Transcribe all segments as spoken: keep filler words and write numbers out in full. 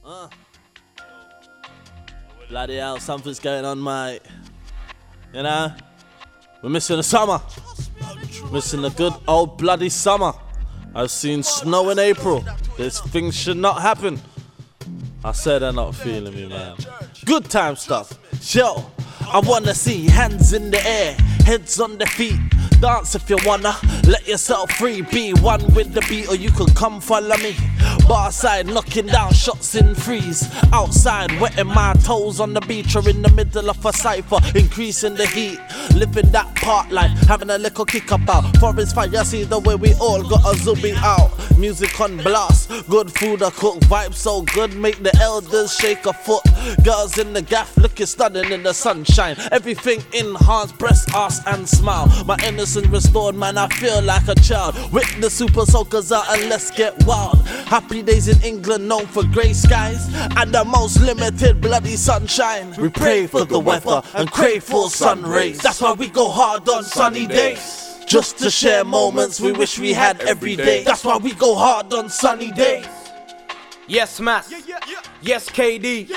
Uh. Bloody hell, something's going on, mate. You know? We're missing the summer. Missing the good old bloody summer. I've seen snow in April. This thing should not happen. I said they're not feeling me, man. Good time stuff. Yo, I wanna see hands in the air, heads on the feet. Dance if you wanna, let yourself free. Be one with the beat or you could come follow me. Bar side, knocking down shots in freeze. Outside, wetting my toes on the beach or in the middle of a cypher, increasing the heat. Living that part life, having a little kick about. Forest fire, see the way we all got a zooming out. Music on blast, good food I cook. Vibe so good, make the elders shake a foot. Girls in the gaff looking stunning in the sunshine. Everything enhanced, breast, ass and smile. My innocence restored, man, I feel like a child. With the super soakers out and let's get wild. Happy days in England, known for grey skies and the most limited bloody sunshine. We pray for the weather and crave for sun rays. That's why we go hard on sunny days, just to share moments we wish we had every day. That's why we go hard on sunny days. Yes, Mass. Yes, K D.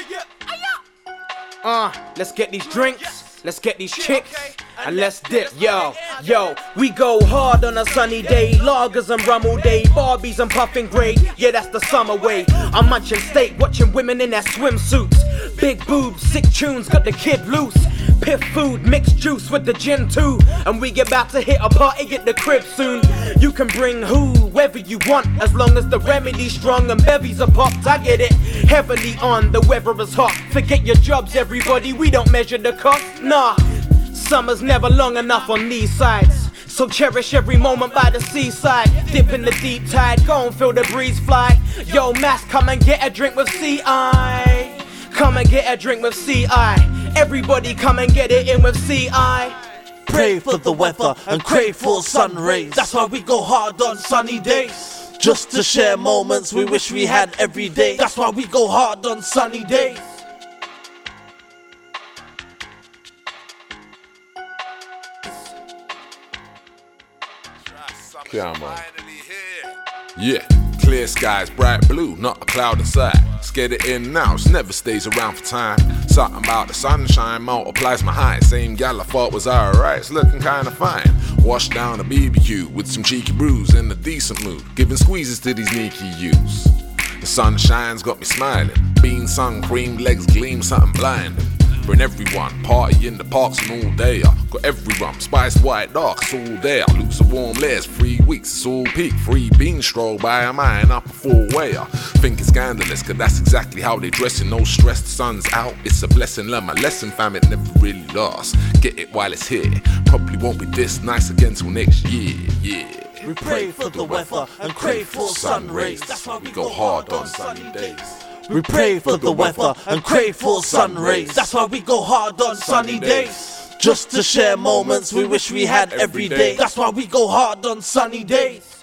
Uh, let's get these drinks, let's get these chicks, and let's dip. Yo, yo, we go hard on a sunny day. Lagers and rum all day, Barbies and puffing grade. Yeah, that's the summer way. I'm munching steak, watching women in their swimsuits. Big boobs, sick tunes, got the kid loose. Piff food, mixed juice with the gin too. And we about to hit a party at the crib soon. You can bring whoever you want, as long as the remedy's strong and bevies are popped. I get it heavily on, the weather is hot. Forget your jobs, everybody, we don't measure the cost. Nah, summer's never long enough on these sides. So cherish every moment by the seaside. Dip in the deep tide, go and feel the breeze fly. Yo, Mass, come and get a drink with C I. Come and get a drink with C I. Everybody come and get it in with C I. Pray for the weather and crave for sun rays. That's why we go hard on sunny days, just to share moments we wish we had every day. That's why we go hard on sunny days. Come on. Yeah, clear skies, bright blue, not a cloud inside. Let's get it in now, it never stays around for time. Something about the sunshine multiplies my height. Same gal I thought was alright, it's looking kinda fine. Wash down a B B Q with some cheeky brews, in a decent mood, giving squeezes to these sneaky youths. The sunshine's got me smiling, bean sun cream, legs gleam, something blinding. Bring everyone, party in the parks and all day. I got every rum, spice white dark, it's all there. Loose of warm layers, three weeks, it's all peak. Free bean stroll by a mine up a four way. I think it's scandalous, cause that's exactly how they dressing. No stress, the sun's out, it's a blessing. Learn my lesson, fam, it never really lasts. Get it while it's here, probably won't be this nice again till next year, yeah. We pray for the weather and crave for sun rays. That's why we go hard on sunny days. We pray for the weather and crave for sun rays. That's why we go hard on sunny days, just to share moments we wish we had every day. That's why we go hard on sunny days.